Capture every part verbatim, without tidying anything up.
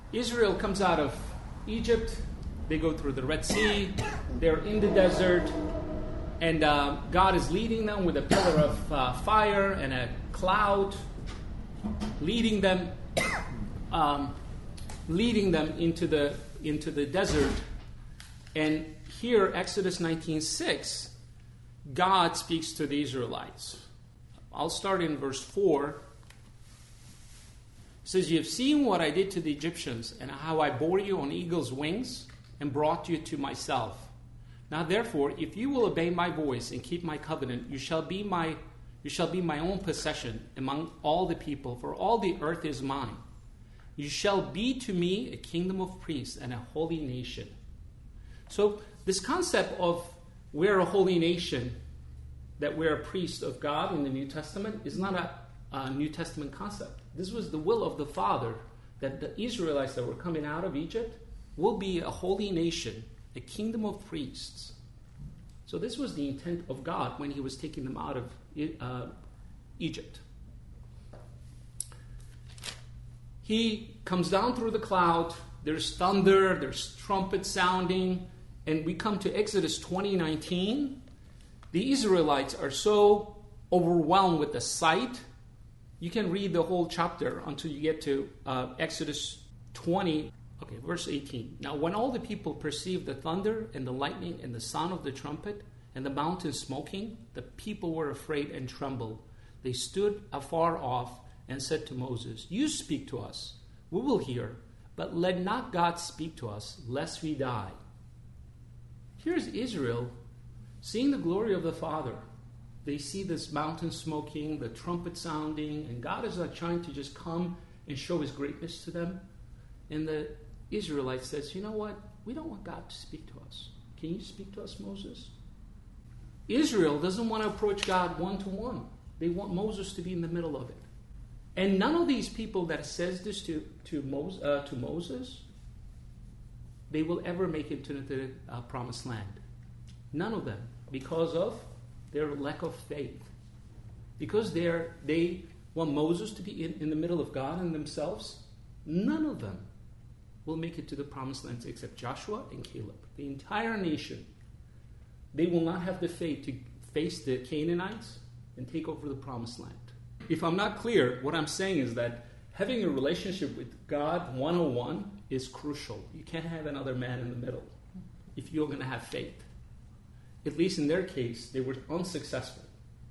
Israel comes out of Egypt. They go through the Red Sea. They're in the desert. And uh, God is leading them with a pillar of uh, fire and a cloud, leading them, um, leading them into the into the desert. And here, Exodus nineteen six, God speaks to the Israelites. I'll start in verse four. It says, "You have seen what I did to the Egyptians, and how I bore you on eagle's wings and brought you to myself. Now therefore, if you will obey my voice and keep my covenant, you shall be my you shall be my own possession among all the people, for all the earth is mine. You shall be to me a kingdom of priests and a holy nation." So this concept of we're a holy nation, that we're a priest of God in the New Testament, is not a, a New Testament concept. This was the will of the Father, that the Israelites that were coming out of Egypt will be a holy nation, a kingdom of priests. So this was the intent of God when he was taking them out of uh, Egypt. He comes down through the cloud. There's thunder. There's trumpet sounding. And we come to Exodus twenty nineteen. The Israelites are so overwhelmed with the sight. You can read the whole chapter until you get to uh, Exodus twenty. Okay, verse eighteen. "Now when all the people perceived the thunder and the lightning and the sound of the trumpet and the mountain smoking, the people were afraid and trembled. They stood afar off and said to Moses, 'You speak to us, we will hear, but let not God speak to us, lest we die.'" Here's Israel seeing the glory of the Father. They see this mountain smoking, the trumpet sounding, and God is like trying to just come and show his greatness to them. And the Israelite says, "You know what? We don't want God to speak to us. Can you speak to us, Moses?" Israel doesn't want to approach God one-to-one. They want Moses to be in the middle of it. And none of these people that says this to, to, Moses, uh, to Moses, they will ever make it to the uh, promised land. None of them. Because of their lack of faith. Because they're, they want Moses to be in, in the middle of God and themselves. None of them will make it to the promised land except Joshua and Caleb. The entire nation, they will not have the faith to face the Canaanites and take over the promised land. If I'm not clear, what I'm saying is that having a relationship with God one oh one is crucial. You can't have another man in the middle if you're going to have faith. At least in their case, they were unsuccessful.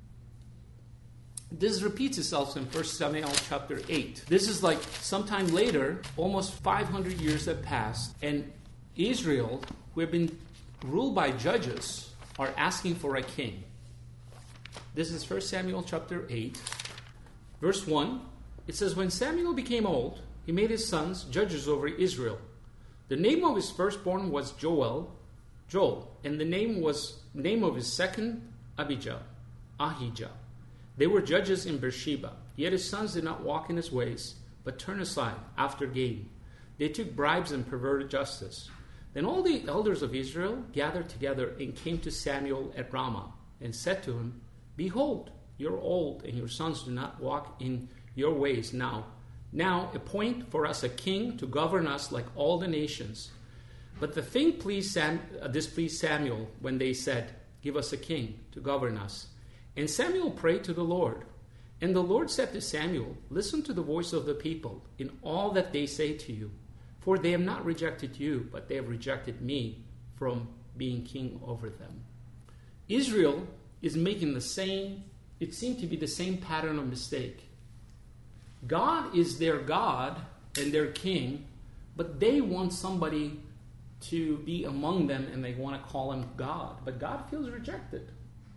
This repeats itself in First Samuel chapter eight. This is like sometime later, almost five hundred years have passed, and Israel, who have been ruled by judges, are asking for a king. This is First Samuel chapter eight, verse one. It says, "When Samuel became old, he made his sons judges over Israel. The name of his firstborn was Joel, Joel, and the name was name of his second Abijah, Ahijah. They were judges in Beersheba. Yet his sons did not walk in his ways, but turned aside after gain. They took bribes and perverted justice. Then all the elders of Israel gathered together and came to Samuel at Ramah and said to him, 'Behold, you're old, and your sons do not walk in your ways now. Now appoint for us a king to govern us like all the nations.' But the thing pleased Sam, uh, displeased Samuel when they said, 'Give us a king to govern us.' And Samuel prayed to the Lord. And the Lord said to Samuel, 'Listen to the voice of the people in all that they say to you. For they have not rejected you, but they have rejected me from being king over them.'" Israel is making the same, it seemed to be the same pattern of mistake. God is their God and their king, but they want somebody to be among them and they want to call him God. But God feels rejected.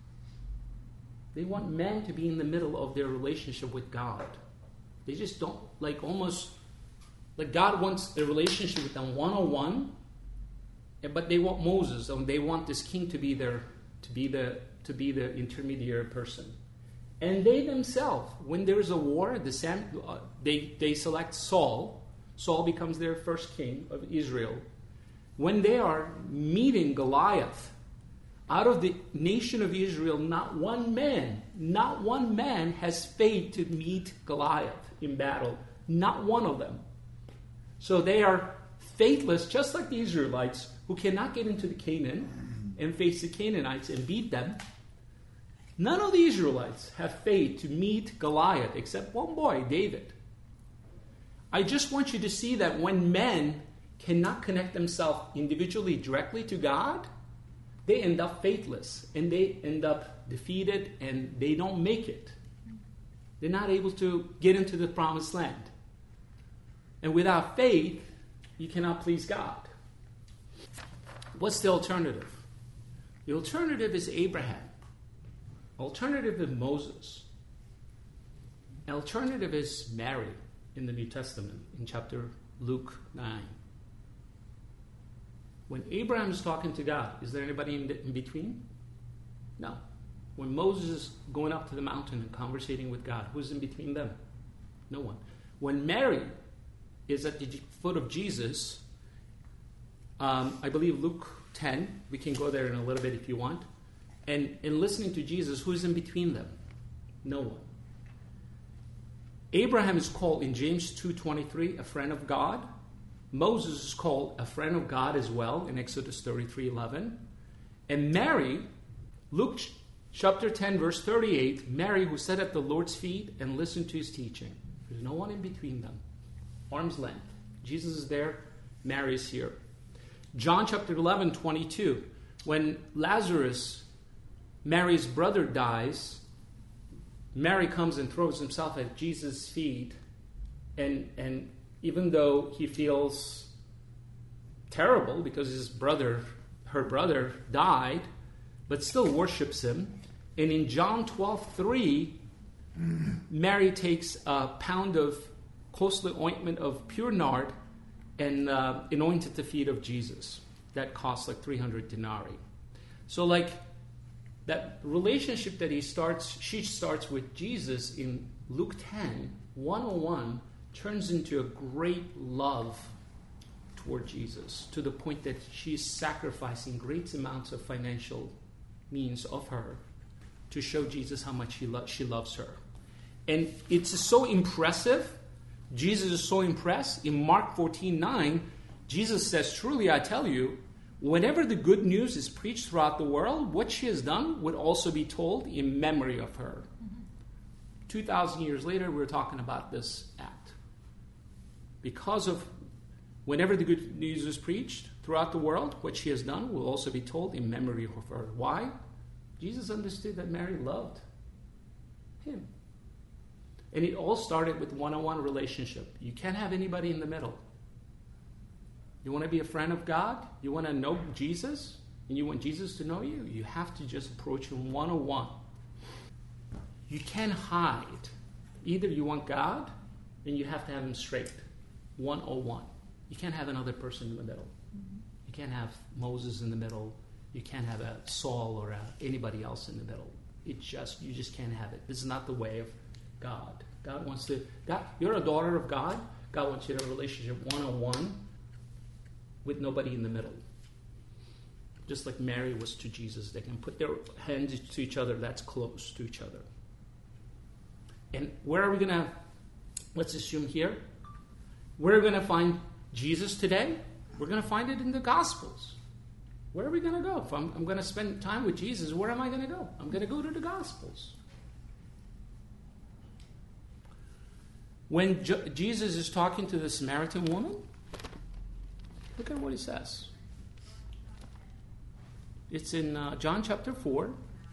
They want men to be in the middle of their relationship with God. They just don't, like almost, like God wants a relationship with them one-on-one, but they want Moses, and they want this king to be their, to be the, to be the intermediary person. And they themselves, when there's a war, the Sam, uh, they, they select Saul. Saul becomes their first king of Israel. When they are meeting Goliath, out of the nation of Israel, not one man, not one man has faith to meet Goliath in battle. Not one of them. So they are faithless, just like the Israelites, who cannot get into the Canaan and face the Canaanites and beat them. None of the Israelites have faith to meet Goliath, except one boy, David. I just want you to see that when men cannot connect themselves individually directly to God, they end up faithless, and they end up defeated, and they don't make it. They're not able to get into the promised land. And without faith, you cannot please God. What's the alternative? The alternative is Abraham. Alternative is Moses. Alternative is Mary in the New Testament, in chapter Luke nine. When Abraham is talking to God, is there anybody in, in between? No. When Moses is going up to the mountain and conversating with God, who's in between them? No one. When Mary is at the foot of Jesus, um, I believe Luke ten, we can go there in a little bit if you want, and in listening to Jesus, who's in between them? No one. Abraham is called in James two twenty-three a friend of God. Moses is called a friend of God as well in Exodus thirty-three eleven. And Mary, Luke chapter ten, verse thirty-eight, Mary who sat at the Lord's feet and listened to his teaching. There's no one in between them. Arm's length. Jesus is there, Mary is here. John chapter eleven, twenty-two, when Lazarus, Mary's brother, dies, Mary comes and throws himself at Jesus' feet, and and even though he feels terrible because his brother, her brother, died, but still worships him. And in John twelve three, Mary takes a pound of costly ointment of pure nard and uh, anointed the feet of Jesus. That costs like three hundred denarii. So like that relationship that he starts, she starts with Jesus in Luke ten, one oh one, turns into a great love toward Jesus, to the point that she's sacrificing great amounts of financial means of her to show Jesus how much he lo- she loves her. And it's so impressive. Jesus is so impressed. In Mark fourteen nine, Jesus says, "Truly I tell you, whenever the good news is preached throughout the world, what she has done would also be told in memory of her." Mm-hmm. two thousand years later, we're talking about this act. Because of whenever the good news is preached throughout the world, what she has done will also be told in memory of her. Why? Jesus understood that Mary loved him. And it all started with one-on-one relationship. You can't have anybody in the middle. You want to be a friend of God? You want to know Jesus? And you want Jesus to know you? You have to just approach him one-on-one. You can't hide. Either you want God, and you have to have him straight. one-on-one. You can't have another person in the middle. Mm-hmm. You can't have Moses in the middle. You can't have a Saul or a, anybody else in the middle. It just you just can't have it. This is not the way of God. God wants to. God, you're a daughter of God. God wants you to have a relationship one-on-one with nobody in the middle. Just like Mary was to Jesus, they can put their hands to each other. That's close to each other. And where are we gonna? Let's assume here. Where are we going to find Jesus today? We're going to find it in the Gospels. Where are we going to go? If I'm, I'm going to spend time with Jesus, where am I going to go? I'm going to go to the Gospels. When Jo- Jesus is talking to the Samaritan woman, look at what he says. It's in uh, John chapter four.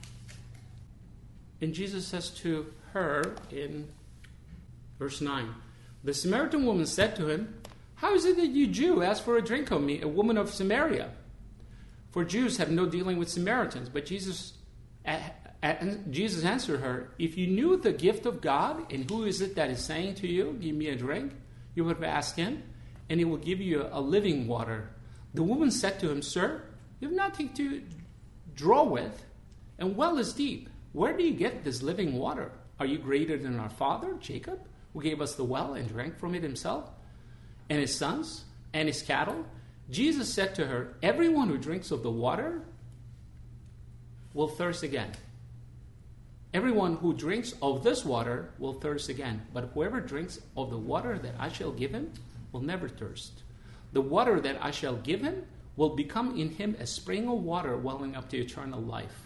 And Jesus says to her in verse nine, "The Samaritan woman said to him, 'How is it that you Jew ask for a drink of me, a woman of Samaria?' For Jews have no dealing with Samaritans." But Jesus, uh, uh, Jesus answered her, "If you knew the gift of God, and who is it that is saying to you, 'Give me a drink,' you would have asked him, and he will give you a, a living water." The woman said to him, "Sir, you have nothing to draw with, and well is deep. Where do you get this living water? Are you greater than our father, Jacob, who gave us the well and drank from it himself, and his sons, and his cattle?" Jesus said to her, "Everyone who drinks of the water will thirst again. Everyone who drinks of this water will thirst again. But whoever drinks of the water that I shall give him will never thirst. The water that I shall give him will become in him a spring of water welling up to eternal life.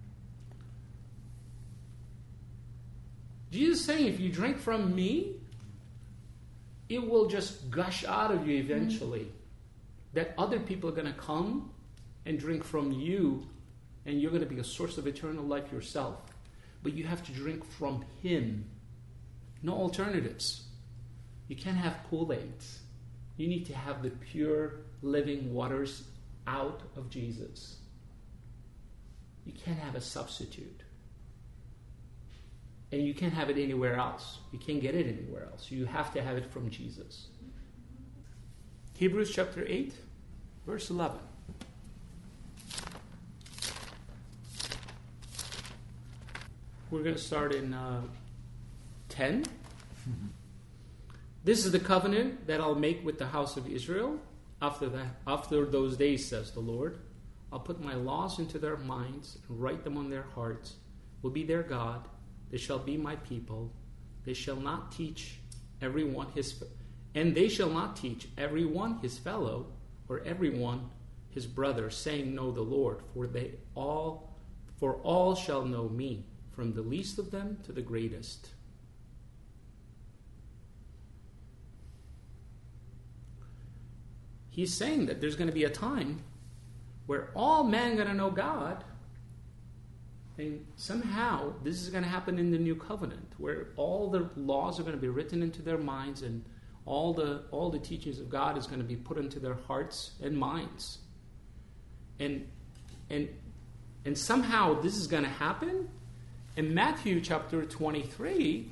Jesus is saying, if you drink from me, it will just gush out of you eventually. That other people are going to come and drink from you, and you're going to be a source of eternal life yourself. But you have to drink from him. No alternatives. You can't have Kool-Aid. You need to have the pure, living waters out of Jesus. You can't have a substitute. And you can't have it anywhere else. You can't get it anywhere else. You have to have it from Jesus. Hebrews chapter eight, verse eleven. We're going to start in uh, ten. Mm-hmm. This is the covenant that I'll make with the house of Israel after that, after those days, says the Lord. I'll put my laws into their minds and write them on their hearts. Will be their God. They shall be my people. They shall not teach everyone his, and they shall not teach everyone his fellow or everyone his brother, saying, know the Lord, for they all, for all shall know me, from the least of them to the greatest. He's saying that there's going to be a time where all men are going to know God. And somehow this is going to happen in the new covenant, where all the laws are going to be written into their minds, and all the all the teachings of God is going to be put into their hearts and minds. And and and somehow this is going to happen. In Matthew chapter twenty-three,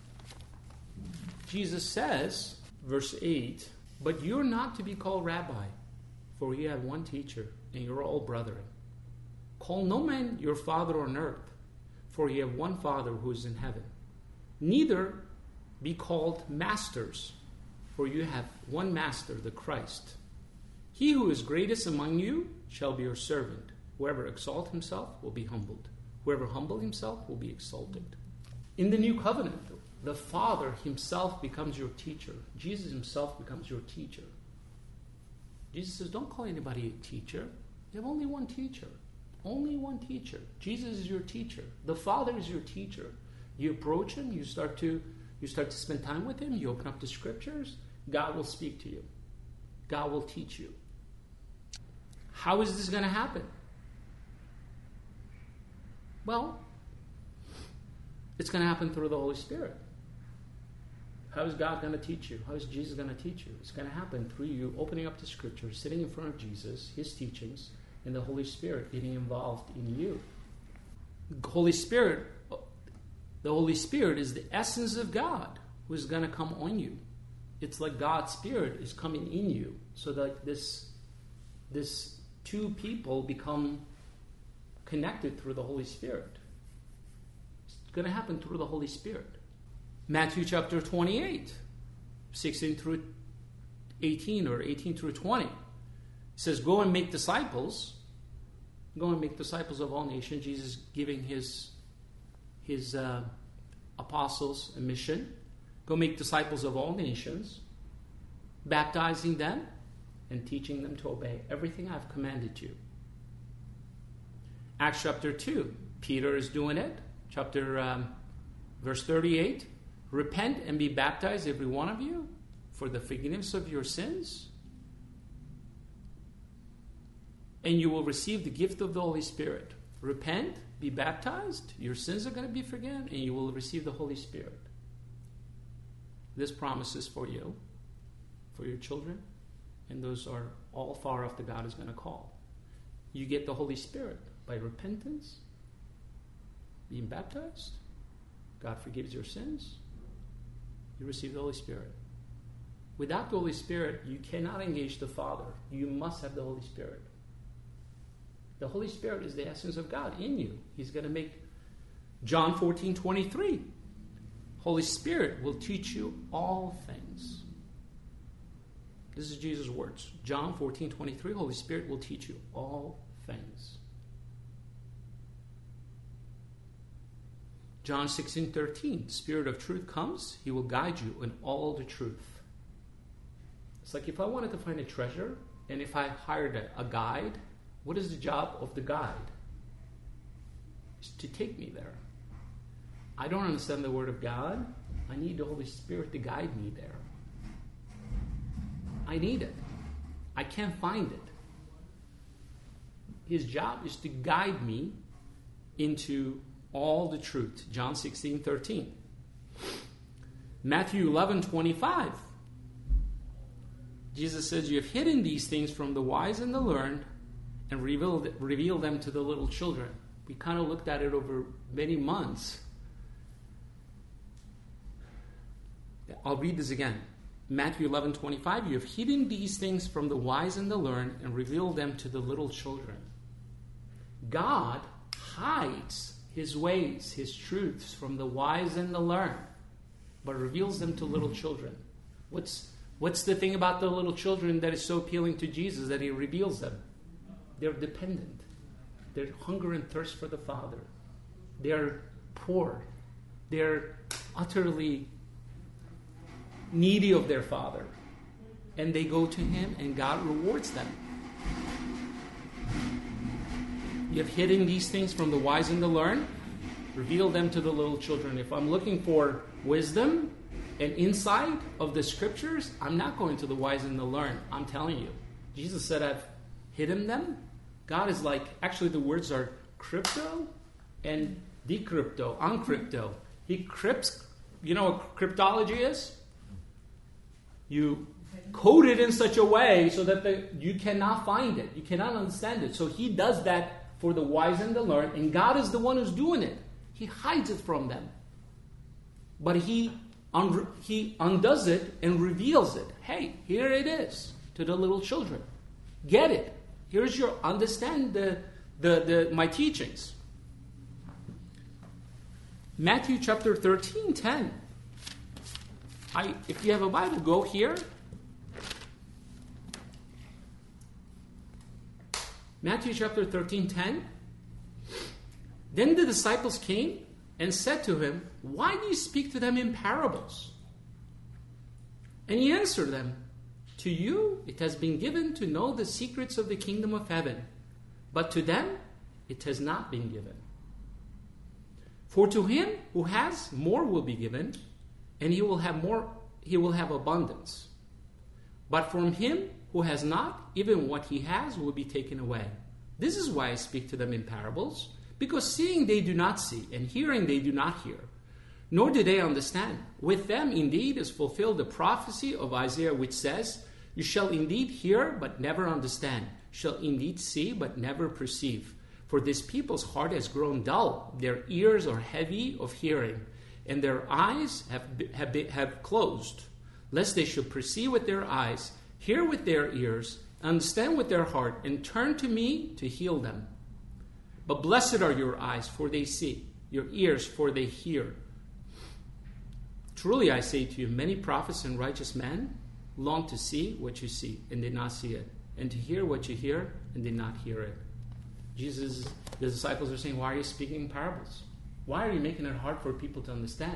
Jesus says, verse eight, but you're not to be called rabbi, for you have one teacher, and you're all brethren. Call no man your father on earth, for you have one Father who is in heaven. Neither be called masters, for you have one Master, the Christ. He who is greatest among you shall be your servant. Whoever exalts himself will be humbled. Whoever humbles himself will be exalted. In the new covenant, the Father himself becomes your teacher. Jesus himself becomes your teacher. Jesus says, don't call anybody a teacher. You have only one teacher. Only one teacher. Jesus is your teacher. The Father is your teacher. You approach him, you start to you start to spend time with him, you open up the scriptures, God will speak to you. God will teach you. How is this going to happen? Well, it's going to happen through the Holy Spirit. How is God going to teach you? How is Jesus going to teach you? It's going to happen through you opening up the scriptures, sitting in front of Jesus, his teachings, and the Holy Spirit getting involved in you. The Holy Spirit, the Holy Spirit is the essence of God who is going to come on you. It's like God's Spirit is coming in you, so that this, this two people become connected through the Holy Spirit. It's going to happen through the Holy Spirit. Matthew chapter twenty-eight, sixteen through eighteen, or eighteen through twenty. It says, go and make disciples. Go and make disciples of all nations. Jesus giving his, his uh, apostles a mission. Go make disciples of all nations, baptizing them and teaching them to obey everything I've commanded you. Acts chapter two, Peter is doing it. Chapter um, verse thirty-eight, repent and be baptized, every one of you, for the forgiveness of your sins, and you will receive the gift of the Holy Spirit. Repent, be baptized, your sins are going to be forgiven, and you will receive the Holy Spirit. This promise is for you, for your children, and those are all far off that God is going to call. You get the Holy Spirit by repentance, being baptized. God forgives your sins. You receive the Holy Spirit. Without the Holy Spirit, you cannot engage the Father. You must have the Holy Spirit. The Holy Spirit is the essence of God in you. He's going to make John fourteen twenty-three. Holy Spirit will teach you all things. This is Jesus' words. John fourteen twenty-three. Holy Spirit will teach you all things. John sixteen thirteen. Spirit of truth comes. He will guide you in all the truth. It's like if I wanted to find a treasure, and if I hired a, a guide, what is the job of the guide? It's to take me there. I don't understand the Word of God. I need the Holy Spirit to guide me there. I need it. I can't find it. His job is to guide me into all the truth. John sixteen thirteen. Matthew eleven twenty-five. Jesus says, you have hidden these things from the wise and the learned and revealed, revealed them to the little children. We kind of looked at it over many months. I'll read this again. Matthew eleven twenty-five. You have hidden these things from the wise and the learned and revealed them to the little children. God hides His ways, His truths from the wise and the learned, but reveals them to little children. What's What's the thing about the little children that is so appealing to Jesus, that He reveals them? They're dependent. They're hunger and thirst for the Father. They're poor. They're utterly needy of their Father. And they go to Him and God rewards them. You have hidden these things from the wise and the learned. Reveal them to the little children. If I'm looking for wisdom and insight of the Scriptures, I'm not going to the wise and the learned. I'm telling you. Jesus said, I've hidden them. God is like, actually the words are crypto and decrypto, uncrypto. He crypts, you know what cryptology is? You code it in such a way so that the, you cannot find it. You cannot understand it. So He does that for the wise and the learned, and God is the one who's doing it. He hides it from them. But He Un- he undoes it and reveals it. Hey, here it is to the little children. Get it. Here's your understand the, the, the my teachings. Matthew chapter thirteen, ten. I if you have a Bible, go here. Matthew chapter thirteen, ten. Then the disciples came and said to Him, why do you speak to them in parables? And He answered them, to you it has been given to know the secrets of the kingdom of heaven, but to them it has not been given. For to him who has, more will be given, and he will have more, he will have abundance. But from him who has not, even what he has will be taken away. This is why I speak to them in parables, because seeing they do not see, and hearing they do not hear, nor do they understand. With them indeed is fulfilled the prophecy of Isaiah, which says, you shall indeed hear, but never understand, shall indeed see, but never perceive. For this people's heart has grown dull, their ears are heavy of hearing, and their eyes have, have, been, have closed, lest they should perceive with their eyes, hear with their ears, understand with their heart, and turn to me to heal them. But blessed are your eyes, for they see, your ears, for they hear. Truly I say to you, many prophets and righteous men long to see what you see, and did not see it, and to hear what you hear, and did not hear it. Jesus, the disciples are saying, why are you speaking in parables? Why are you making it hard for people to understand?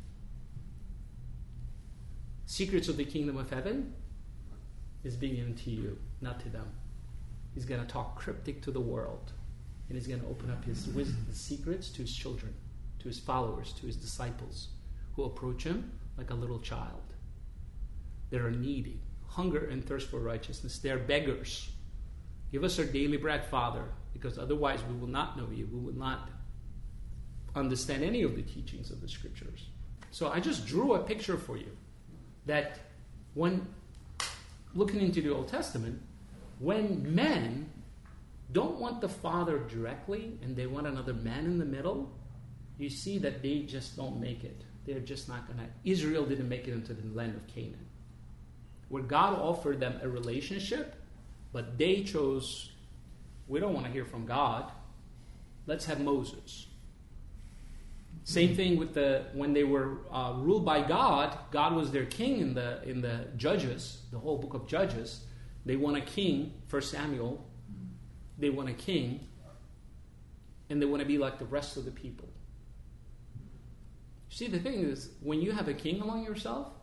Secrets of the kingdom of heaven is being given to you, not to them. He's going to talk cryptic to the world. And he's going to open up his wisdom, his secrets to his children, to his followers, to his disciples, who approach him like a little child. They are needy, hunger and thirst for righteousness. They are beggars. Give us our daily bread, Father, because otherwise we will not know you. We will not understand any of the teachings of the Scriptures. So I just drew a picture for you that when looking into the Old Testament, when men don't want the Father directly and they want another man in the middle, you see that they just don't make it. They're just not going to. Israel didn't make it into the land of Canaan, where God offered them a relationship, but they chose, we don't want to hear from God. Let's have Moses. Same thing with the when they were uh, ruled by God. God was their king in the in the Judges, the whole book of Judges. They want a king, First Samuel. They want a king, and they want to be like the rest of the people. See, the thing is, when you have a king among yourself,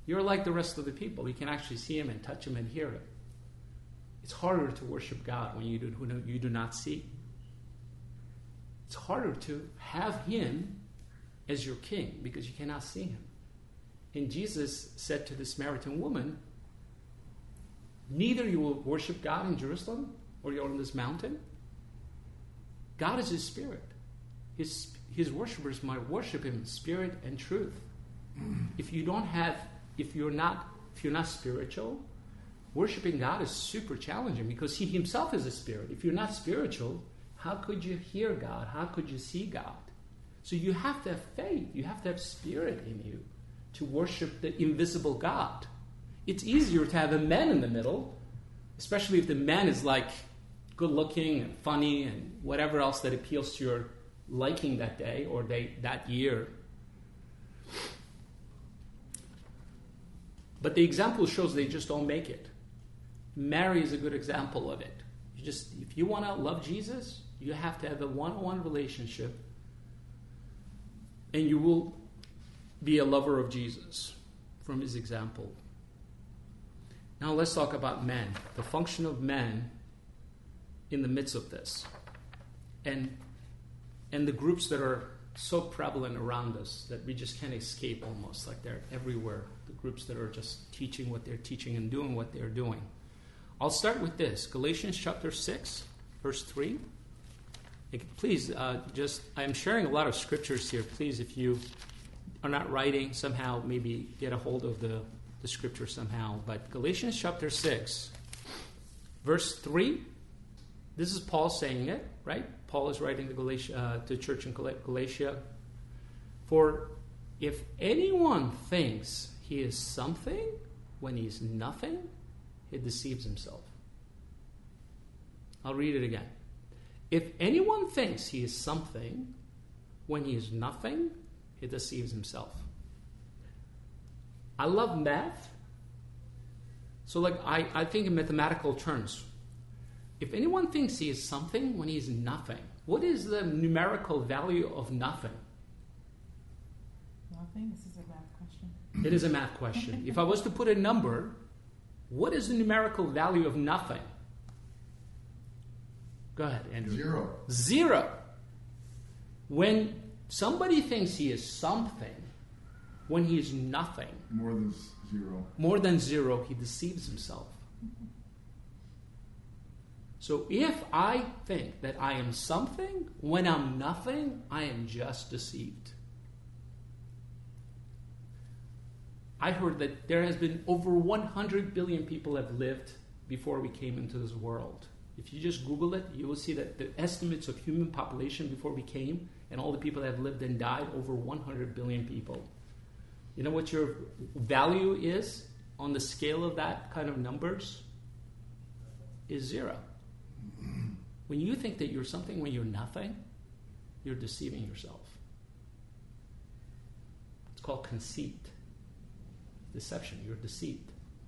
You're like the rest of the people. You can actually see him and touch him and hear him. It's harder to worship God when you do, when you do not see. It's harder to have him as your king because you cannot see him. And Jesus said to the Samaritan woman, neither you will worship God in Jerusalem or you're on this mountain. God is his spirit. His, his worshipers might worship him in spirit and truth. If you don't have, if you're not, if you're not spiritual, worshiping God is super challenging because he himself is a spirit. If you're not spiritual, how could you hear God? How could you see God? So you have to have faith. You have to have spirit in you to worship the invisible God. It's easier to have a man in the middle, especially if the man is like good looking and funny and whatever else that appeals to your liking that day or day, that year. But the example shows they just don't make it. Mary is a good example of it. You just, if you want to love Jesus, you have to have a one-on-one relationship, and you will be a lover of Jesus from his example. Now let's talk about men, the function of men in the midst of this, and and the groups that are so prevalent around us that we just can't escape almost, like they're everywhere. The groups that are just teaching what they're teaching and doing what they're doing. I'll start with this, Galatians chapter six, verse three. Please, uh, just, I'm sharing a lot of scriptures here. Please, if you are not writing, somehow maybe get a hold of the, the scripture somehow. But Galatians chapter six, verse three, this is Paul saying it, right? Paul is writing to Galatia, uh, to church in Galatia. For if anyone thinks he is something when he's nothing, he deceives himself. I'll read it again. If anyone thinks he is something when he is nothing, he deceives himself. I love math. So like I, I think in mathematical terms. If anyone thinks he is something when he is nothing, what is the numerical value of nothing? Nothing? This is a math question. It is a math question. If I was to put a number, what is the numerical value of nothing? Go ahead, Andrew. Zero. Zero. When somebody thinks he is something, when he is nothing, More than zero. more than zero, he deceives himself. So if I think that I am something, when I'm nothing, I am just deceived. I heard that there has been over one hundred billion people have lived before we came into this world. If you just Google it, you will see that the estimates of human population before we came and all the people that have lived and died, over one hundred billion people. You know what your value is on the scale of that kind of numbers? Is zero. When you think that you're something when you're nothing, you're deceiving yourself. It's called conceit. Deception. You're deceived.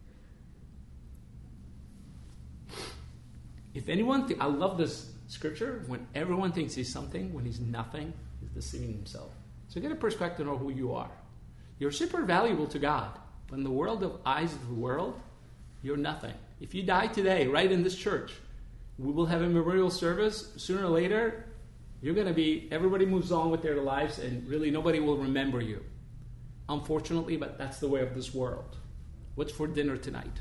If anyone, th- I love this scripture. When everyone thinks he's something, when he's nothing, he's deceiving himself. So get a perspective on who you are. You're super valuable to God. But in the world of eyes of the world, you're nothing. If you die today, right in this church, we will have a memorial service. Sooner or later, you're going to be, everybody moves on with their lives and really nobody will remember you. Unfortunately, but that's the way of this world. What's for dinner tonight?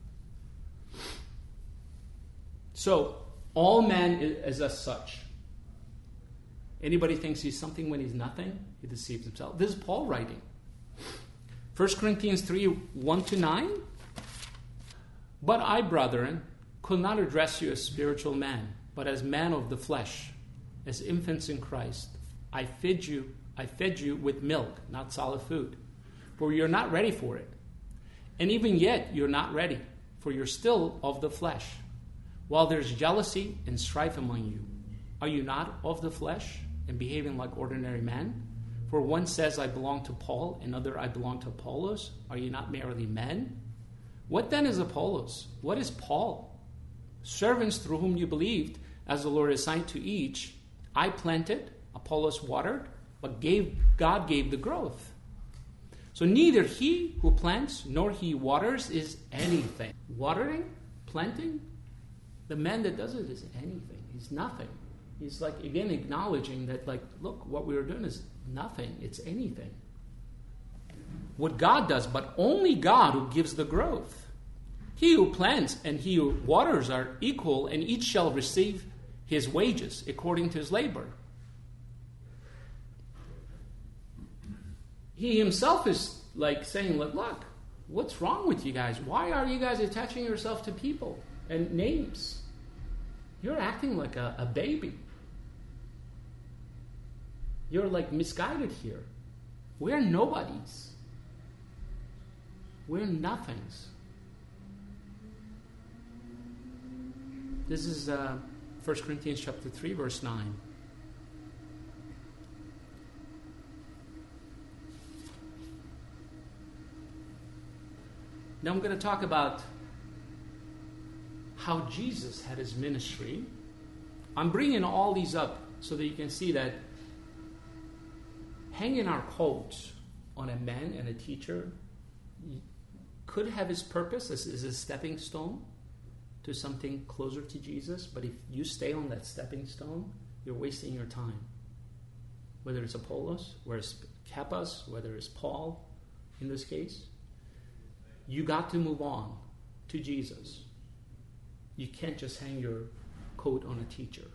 So, all man is as such. Anybody thinks he's something when he's nothing, he deceives himself. This is Paul writing. First Corinthians three, one to nine. But I, brethren, could not address you as spiritual men, but as men of the flesh, as infants in Christ. I fed you, I fed you with milk, not solid food, for you're not ready for it. And even yet you're not ready, for you're still of the flesh. While there's jealousy and strife among you, are you not of the flesh and behaving like ordinary men? For one says, I belong to Paul, another, I belong to Apollos. Are you not merely men? What then is Apollos? What is Paul? Servants through whom you believed, as the Lord assigned to each. I planted, Apollos watered, but gave, God gave the growth. So neither he who plants nor he who waters is anything. Watering, planting, the man that does it is anything. He's nothing. He's like, again, acknowledging that, like, look, what we are doing is nothing. It's anything. What God does, but only God who gives the growth. He who plants and he who waters are equal, and each shall receive his wages according to his labor. He himself is like saying, look, look, what's wrong with you guys? Why are you guys attaching yourself to people and names? You're acting like a, a baby. You're like misguided here. We're nobodies. We're nothings. This is uh, First Corinthians chapter three, verse nine. Now I'm going to talk about how Jesus had his ministry. I'm bringing all these up so that you can see that hanging our coats on a man and a teacher could have his purpose as, as a stepping stone to something closer to Jesus, but if you stay on that stepping stone, you're wasting your time. Whether it's Apollos, whether it's Cephas, whether it's Paul in this case, you got to move on to Jesus. You can't just hang your coat on a teacher.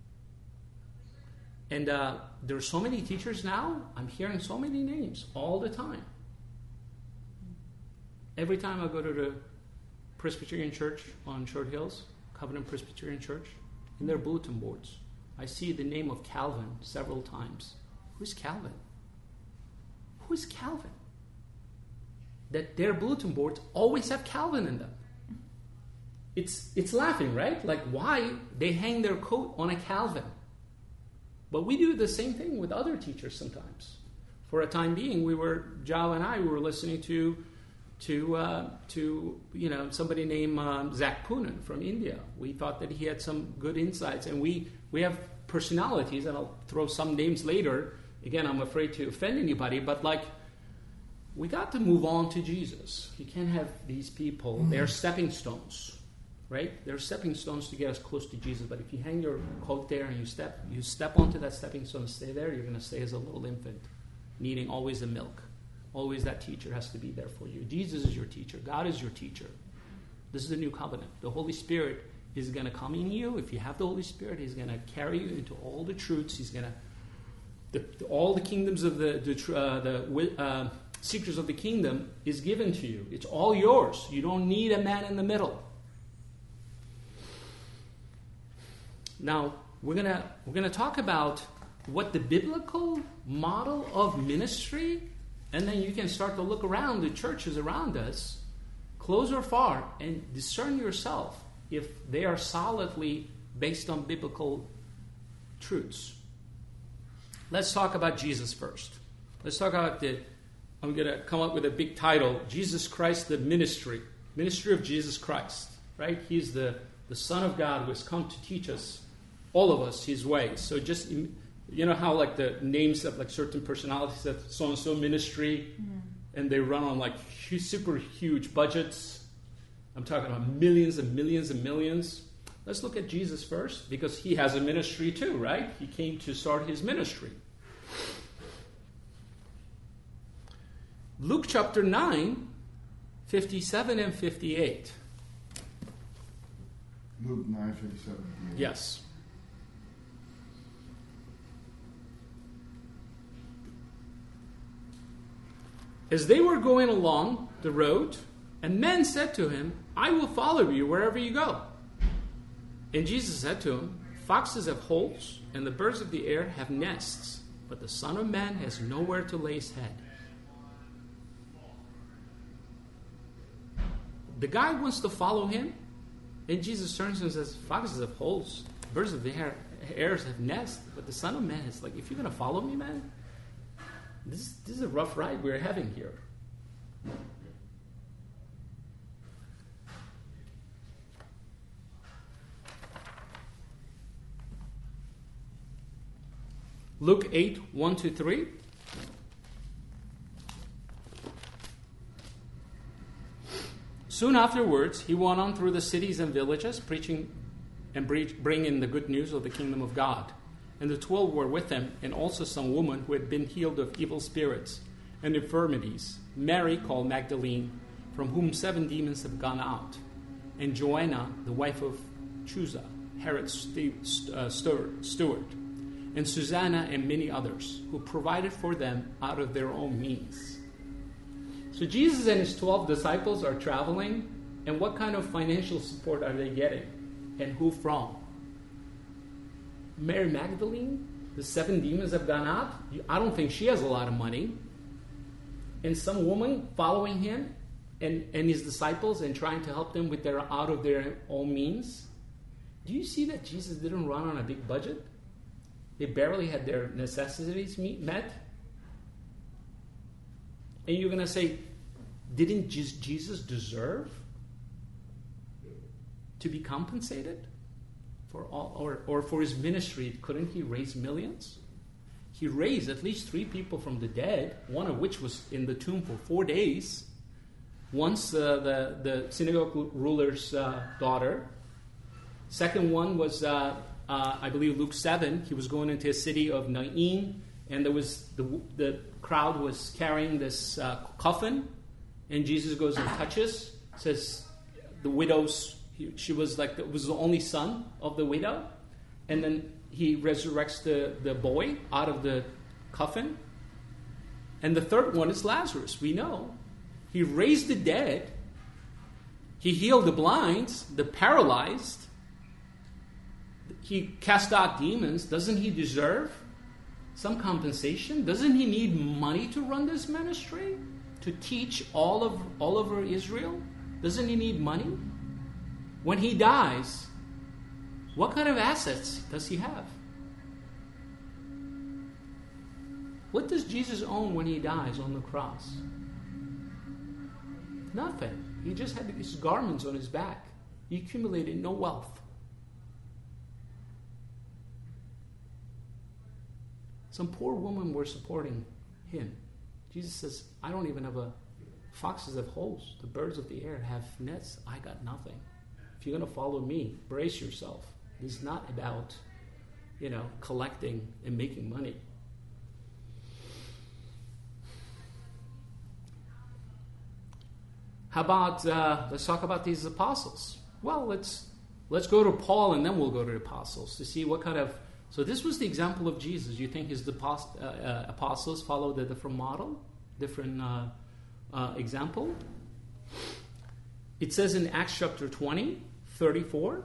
And uh, there are so many teachers now. I'm hearing so many names all the time. Every time I go to the Presbyterian Church on Short Hills, Covenant Presbyterian Church, in their bulletin boards, I see the name of Calvin several times. Who's Calvin? Who is Calvin? That their bulletin boards always have Calvin in them. It's it's laughing, right? Like, why they hang their coat on a Calvin? But we do the same thing with other teachers sometimes. For a time being, we were, Jal and I, we were listening to to uh, to you know somebody named um, Zach Poonen from India. We thought that he had some good insights, and we we have personalities, and I'll throw some names later. Again, I'm afraid to offend anybody, but like, we got to move on to Jesus. You can't have these people. They're stepping stones. Right? They're stepping stones to get us close to Jesus. But if you hang your coat there and you step you step onto that stepping stone and stay there, you're going to stay as a little infant, needing always the milk. Always that teacher has to be there for you. Jesus is your teacher. God is your teacher. This is the new covenant. The Holy Spirit is going to come in you. If you have the Holy Spirit, He's going to carry you into all the truths. He's going to the, the, all the kingdoms of the the, uh, the uh, secrets of the kingdom is given to you. It's all yours. You don't need a man in the middle. Now, we're gonna we're gonna talk about what the biblical model of ministry, and then you can start to look around the churches around us, close or far, and discern yourself if they are solidly based on biblical truths. Let's talk about Jesus first. Let's talk about the, I'm gonna come up with a big title, Jesus Christ, the ministry. Ministry of Jesus Christ, right? He's the, the Son of God who has come to teach us, all of us, His ways. So just, you know how like the names of like certain personalities of so-and-so ministry, mm-hmm. and they run on like super huge budgets. I'm talking about millions and millions and millions. Let's look at Jesus first, because He has a ministry too, right? He came to start His ministry. Luke chapter nine, fifty-seven and fifty-eight. Luke nine, fifty-seven. Yes. As they were going along the road, a man said to him, I will follow you wherever you go. And Jesus said to him, foxes have holes, and the birds of the air have nests, but the Son of Man has nowhere to lay his head. The guy wants to follow him, and Jesus turns to him and says, foxes have holes, birds of the air, air have nests, but the Son of Man is like, if you're going to follow me, man, This, this is a rough ride we're having here. Luke eight, one to three. Soon afterwards, he went on through the cities and villages, preaching and bringing the good news of the kingdom of God. And the twelve were with him, and also some women who had been healed of evil spirits and infirmities. Mary, called Magdalene, from whom seven demons have gone out, and Joanna, the wife of Chuza, Herod's uh, steward, and Susanna, and many others, who provided for them out of their own means. So Jesus and his twelve disciples are traveling, and what kind of financial support are they getting? And who from? Mary Magdalene, the seven demons have gone out. I don't think she has a lot of money. And some woman following him and, and his disciples and trying to help them with their out of their own means. Do you see that Jesus didn't run on a big budget? They barely had their necessities meet, met. And you're going to say, didn't Jesus deserve to be compensated for all, or, or for his ministry? Couldn't he raise millions? He raised at least three people from the dead, one of which was in the tomb for four days. Once uh, the, the synagogue ruler's uh, daughter. Second one was, uh, uh, I believe, Luke seven. He was going into a city of Nain, and there was the, the crowd was carrying this uh, coffin, and Jesus goes and touches, says the widow's, he, she was like, the, was the only son of the widow, and then he resurrects the, the boy out of the coffin. And the third one is Lazarus, we know. He raised the dead. He healed the blind, the paralyzed. He cast out demons. Doesn't he deserve some compensation? Doesn't he need money to run this ministry? To teach all of all over Israel? Doesn't he need money? When he dies, what kind of assets does he have? What does Jesus own when he dies on the cross? Nothing. He just had his garments on his back. He accumulated no wealth. Some poor women were supporting him. Jesus says, I don't even have a... Foxes have holes. The birds of the air have nets. I got nothing. If you're going to follow me, brace yourself. This is not about, you know, collecting and making money. How about, uh, let's talk about these apostles. Well, let's let's go to Paul and then we'll go to the apostles to see what kind of... So this was the example of Jesus. You think his uh, uh, apostles followed a different model, different uh, uh, example? It says in Acts chapter twenty, thirty-four,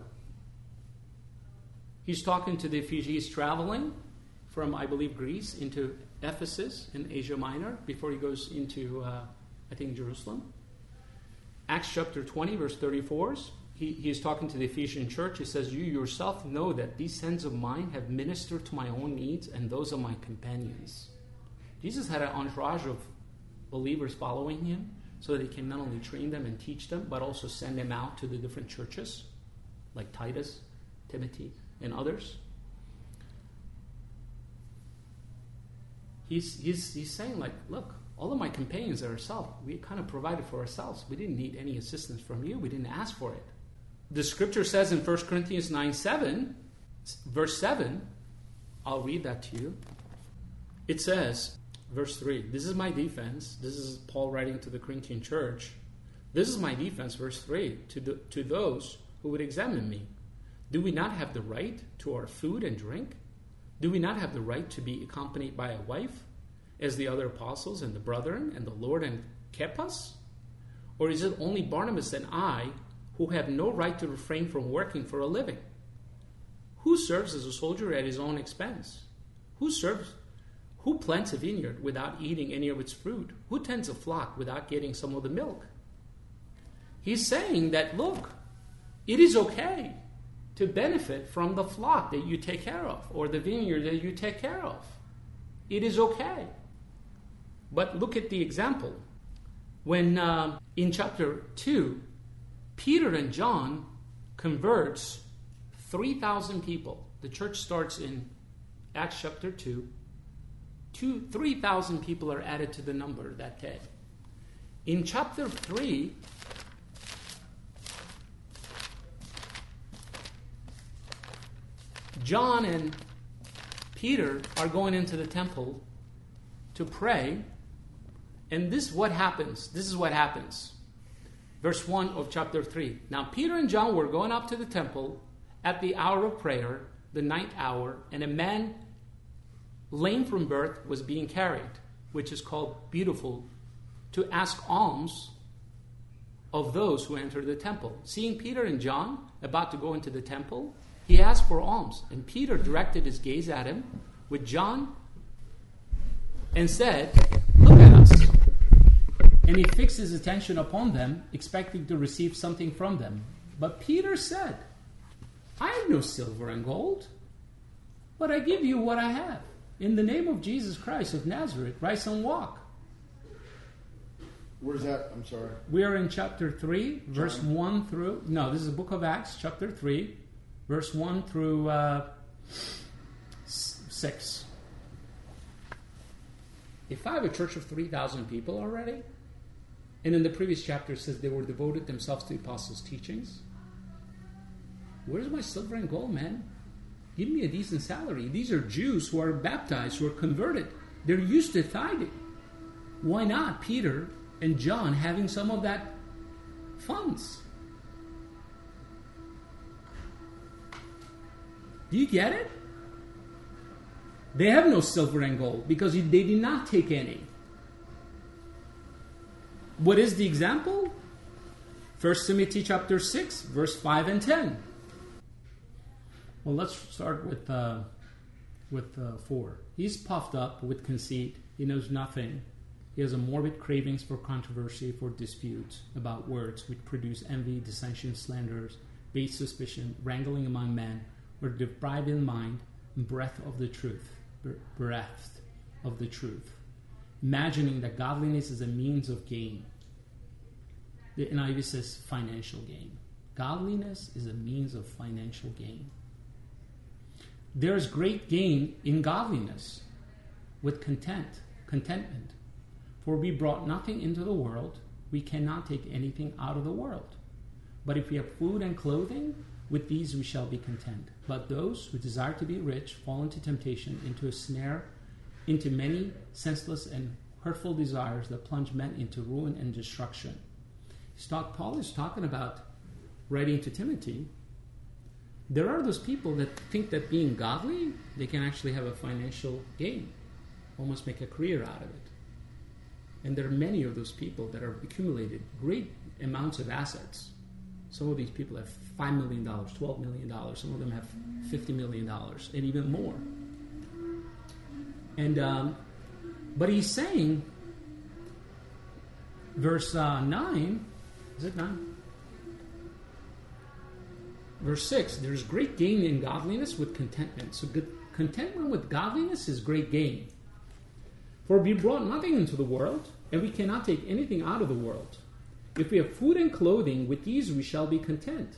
he's talking to the Ephesians. He's traveling from, I believe, Greece into Ephesus in Asia Minor before he goes into, uh, I think, Jerusalem. Acts chapter twenty, verse thirty-four, he, he is talking to the Ephesian church. He says, you yourself know that these sons of mine have ministered to my own needs and those of my companions. Jesus had an entourage of believers following him so that he can not only train them and teach them, but also send them out to the different churches, like Titus, Timothy, and others. He's, he's, he's saying, like, look, all of my companions are ourselves. We kind of provided for ourselves. We didn't need any assistance from you. We didn't ask for it. The scripture says in First Corinthians nine seven, verse seven, I'll read that to you. It says, verse three, this is my defense. This is Paul writing to the Corinthian church. This is my defense, verse three, to, the, to those who would examine me. Do we not have the right to our food and drink? Do we not have the right to be accompanied by a wife, as the other apostles and the brethren and the Lord and kept us? Or is it only Barnabas and I who have no right to refrain from working for a living? Who serves as a soldier at his own expense? Who serves? Who plants a vineyard without eating any of its fruit? Who tends a flock without getting some of the milk? He's saying that, look, it is okay to benefit from the flock that you take care of or the vineyard that you take care of. It is okay. But look at the example. When uh, in chapter two, Peter and John converts three thousand people. The church starts in Acts chapter two. Two, three thousand people are added to the number that day. In chapter three, John and Peter are going into the temple to pray. And this is what happens. This is what happens. Verse one of chapter three. Now Peter and John were going up to the temple at the hour of prayer, the ninth hour, and a man lame from birth was being carried, which is called Beautiful, to ask alms of those who enter the temple. Seeing Peter and John about to go into the temple, he asked for alms. And Peter directed his gaze at him with John and said, "Look at us." And he fixed his attention upon them, expecting to receive something from them. But Peter said, "I have no silver and gold, but I give you what I have. In the name of Jesus Christ of Nazareth, rise and walk." Where's that? I'm sorry. We are in chapter three, John. verse one through... No, this is the book of Acts, chapter three, verse one through uh, six. If I have a church of three thousand people already, and in the previous chapter it says they were devoted themselves to the apostles' teachings, where's my silver and gold, man? Give me a decent salary. These are Jews who are baptized, who are converted. They're used to tithing. Why not Peter and John having some of that funds? Do you get it? They have no silver and gold because they did not take any. What is the example? First Timothy chapter six, verse five and ten. Well, let's start with uh, with uh, four. He's puffed up with conceit. He knows nothing. He has a morbid cravings for controversy, for disputes about words, which produce envy, dissension, slanders, base suspicion, wrangling among men, or deprived in mind and breath of the truth, breath of the truth, imagining that godliness is a means of gain. The N I V says financial gain. Godliness is a means of financial gain. There is great gain in godliness with content, contentment. For we brought nothing into the world, we cannot take anything out of the world. But if we have food and clothing, with these we shall be content. But those who desire to be rich fall into temptation, into a snare, into many senseless and hurtful desires that plunge men into ruin and destruction. Talk, Paul is talking about writing to Timothy. There are those people that think that being godly, they can actually have a financial gain, almost make a career out of it. And there are many of those people that have accumulated great amounts of assets. Some of these people have five million dollars, twelve million dollars. Some of them have fifty million dollars, and even more. And um, but he's saying, verse uh, nine, is it nine? Verse six, there's great gain in godliness with contentment. So good, contentment with godliness is great gain. For we brought nothing into the world, and we cannot take anything out of the world. If we have food and clothing, with these we shall be content.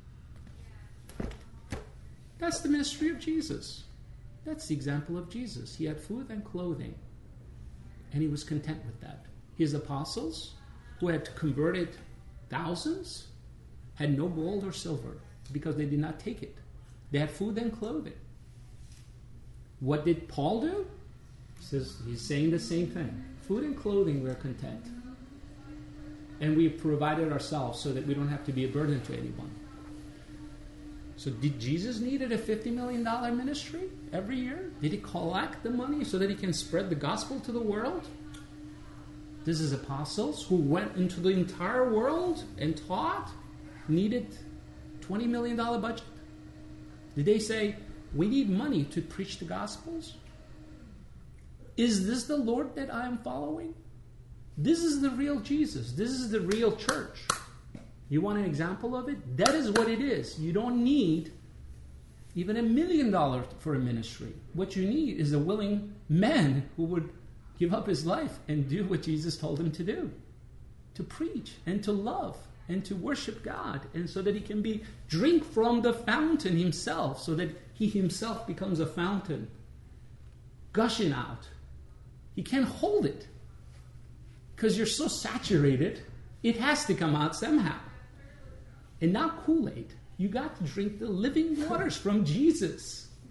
That's the ministry of Jesus. That's the example of Jesus. He had food and clothing, and he was content with that. His apostles, who had converted thousands, had no gold or silver because they did not take it. They had food and clothing. What did Paul do? He says, he's saying the same thing. Food and clothing, we're content. And we've provided ourselves so that we don't have to be a burden to anyone. So did Jesus needed a fifty million dollars ministry every year? Did he collect the money so that he can spread the gospel to the world? This is apostles who went into the entire world and taught, needed twenty million dollars budget. Did they say, we need money to preach the gospels? Is this the Lord that I am following? This is the real Jesus. This is the real church. You want an example of it? That is what it is. You don't need even a million dollars for a ministry. What you need is a willing man who would give up his life and do what Jesus told him to do. To preach and to love and to worship God, and so that he can be drink from the fountain himself, so that he himself becomes a fountain gushing out. He can't hold it because you're so saturated, it has to come out somehow. And not Kool-Aid. You got to drink the living waters from Jesus.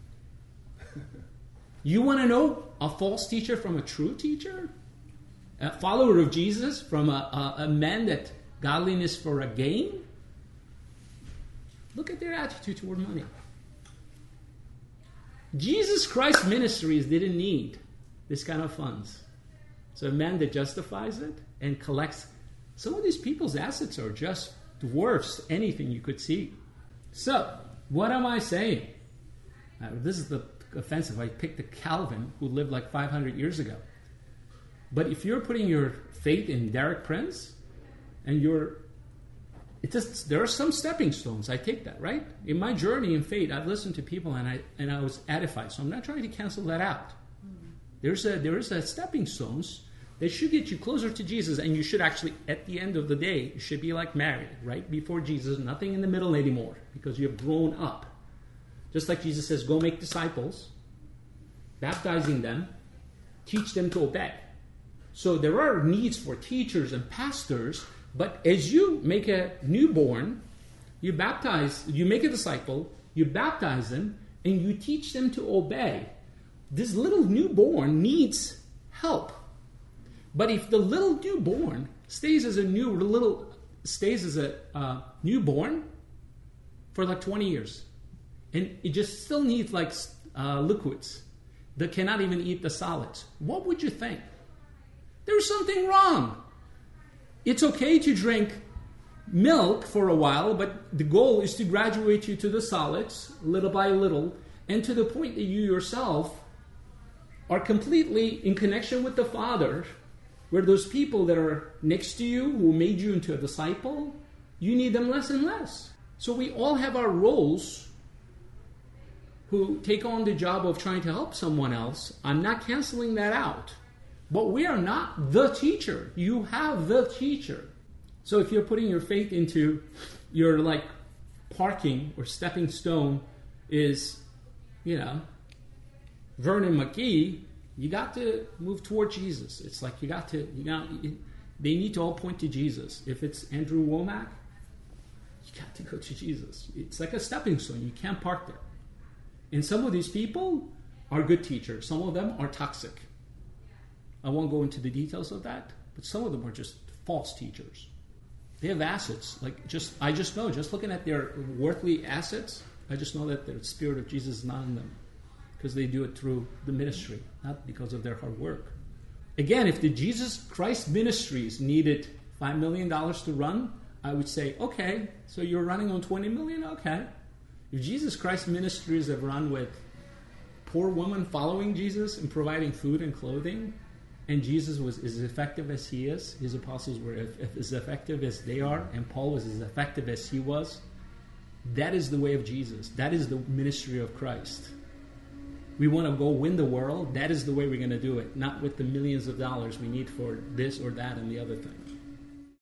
You want to know a false teacher from a true teacher? A follower of Jesus from a, a, a man that godliness for a gain? Look at their attitude toward money. Jesus Christ's ministries didn't need this kind of funds. So a man that justifies it and collects. Some of these people's assets are just dwarfs anything you could see. So, what am I saying? Uh, this is the offensive. I picked a Calvin who lived like five hundred years ago. But if you're putting your faith in Derek Prince, and you're, it just, there are some stepping stones. I take that, right? In my journey in faith, I've listened to people and I and I was edified. So I'm not trying to cancel that out. There's a there is a stepping stones that should get you closer to Jesus, and you should actually, at the end of the day, you should be like Mary, right before Jesus, nothing in the middle anymore, because you have grown up. Just like Jesus says, go make disciples, baptizing them, teach them to obey. So there are needs for teachers and pastors, but as you make a newborn, you baptize, you make a disciple, you baptize them, and you teach them to obey. This little newborn needs help. But if the little newborn stays as a new little stays as a uh, newborn for like twenty years, and it just still needs like uh, liquids that cannot even eat the solids, what would you think? There's something wrong. It's okay to drink milk for a while, but the goal is to graduate you to the solids little by little, and to the point that you yourself are completely in connection with the Father, where those people that are next to you who made you into a disciple, you need them less and less. So we all have our roles who take on the job of trying to help someone else. I'm not canceling that out. But we are not the teacher. You have the teacher. So if you're putting your faith into your like parking or stepping stone is, you know, Vernon McGee, you got to move toward Jesus. It's like you got to, you got, they need to all point to Jesus. If it's Andrew Womack, you got to go to Jesus. It's like a stepping stone. You can't park there. And some of these people are good teachers. Some of them are toxic. I won't go into the details of that, but some of them are just false teachers. They have assets. Like just, I just know, just looking at their worldly assets, I just know that the Spirit of Jesus is not in them. Because they do it through the ministry, not because of their hard work. Again, if the Jesus Christ ministries needed five million dollars to run, I would say, okay, so you're running on twenty million dollars? Okay. If Jesus Christ ministries have run with poor women following Jesus and providing food and clothing, and Jesus was as effective as he is, his apostles were as effective as they are, and Paul was as effective as he was, that is the way of Jesus. That is the ministry of Christ. We want to go win the world. That is the way we're going to do it. Not with the millions of dollars we need for this or that and the other thing.